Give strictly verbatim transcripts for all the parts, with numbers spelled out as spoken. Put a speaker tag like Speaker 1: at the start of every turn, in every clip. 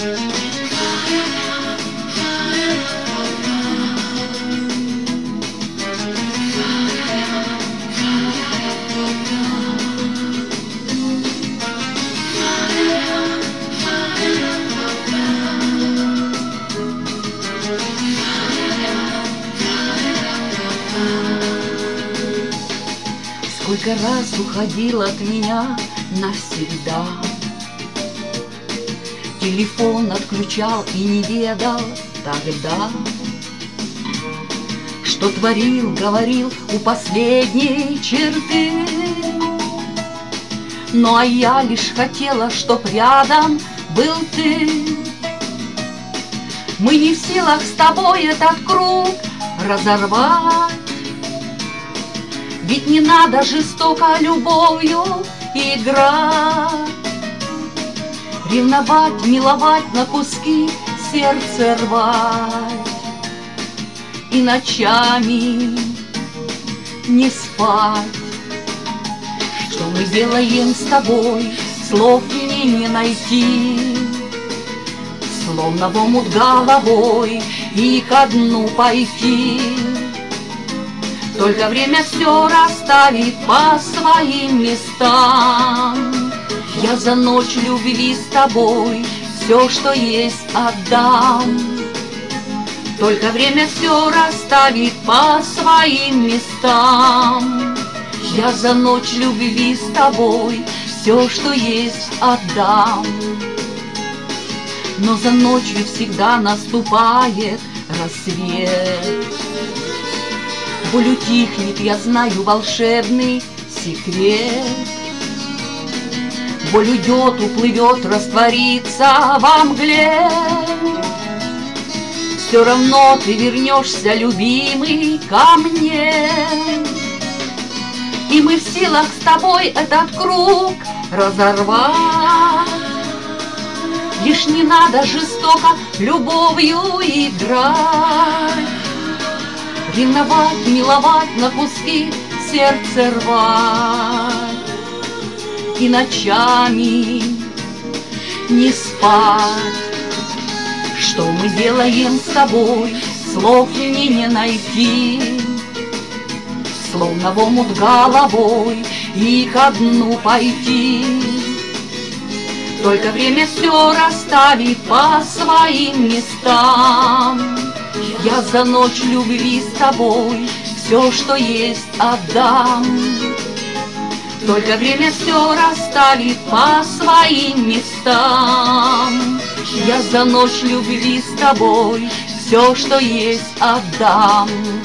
Speaker 1: Сколько раз уходил от меня навсегда, телефон отключал и не ведал тогда, что творил, говорил у последней черты. Ну а я лишь хотела, чтоб рядом был ты. Мы не в силах с тобой этот круг разорвать, ведь не надо жестоко любовью играть, ревновать, миловать, на куски сердце рвать и ночами не спать. Что мы делаем с тобой, слов мне не найти, словно в омут головой и ко дну пойти. Только время все расставит по своим местам. Я за ночь любви с тобой все, что есть, отдам. Только время все расставит по своим местам. Я за ночь любви с тобой все, что есть, отдам. Но за ночью всегда наступает рассвет. Боль утихнет, я знаю волшебный секрет. Боль уйдет, уплывет, растворится во мгле. Все равно ты вернешься, любимый, ко мне. И мы в силах с тобой этот круг разорвать. Лишь не надо жестоко любовью играть, ревновать, миловать, на куски сердце рвать и ночами не спать. Что мы делаем с тобой, слов мне не найти, словно в омут головой и ко дну пойти. Только время все расставит по своим местам. Я за ночь любви с тобой все, что есть, отдам. Только время все расставит по своим местам. Я за ночь любви с тобой все, что есть, отдам.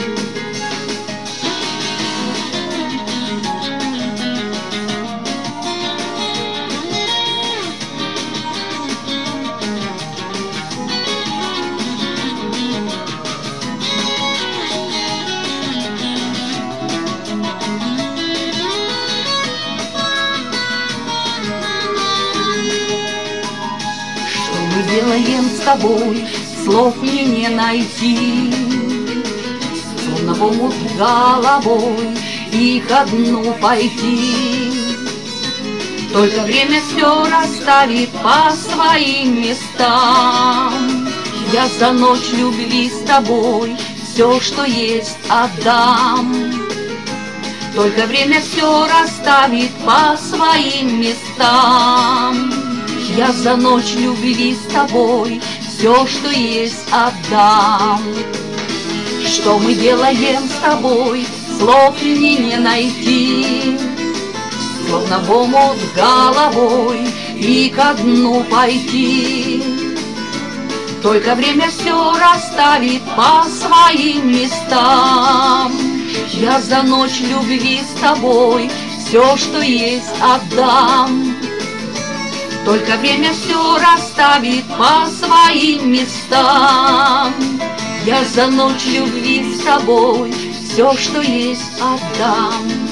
Speaker 1: Мы делаем с тобой, слов мне не найти, словно в омут головой и ко дну пойти. Только время все расставит по своим местам. Я за ночь любви с тобой все, что есть, отдам. Только время все расставит по своим местам. Я за ночь любви с тобой все, что есть, отдам. Что мы делаем с тобой, слов мне не найти, словно в омут головой и ко дну пойти. Только время все расставит по своим местам. Я за ночь любви с тобой все, что есть, отдам. Только время все расставит по своим местам. Я за ночь любви с тобой все, что есть, отдам.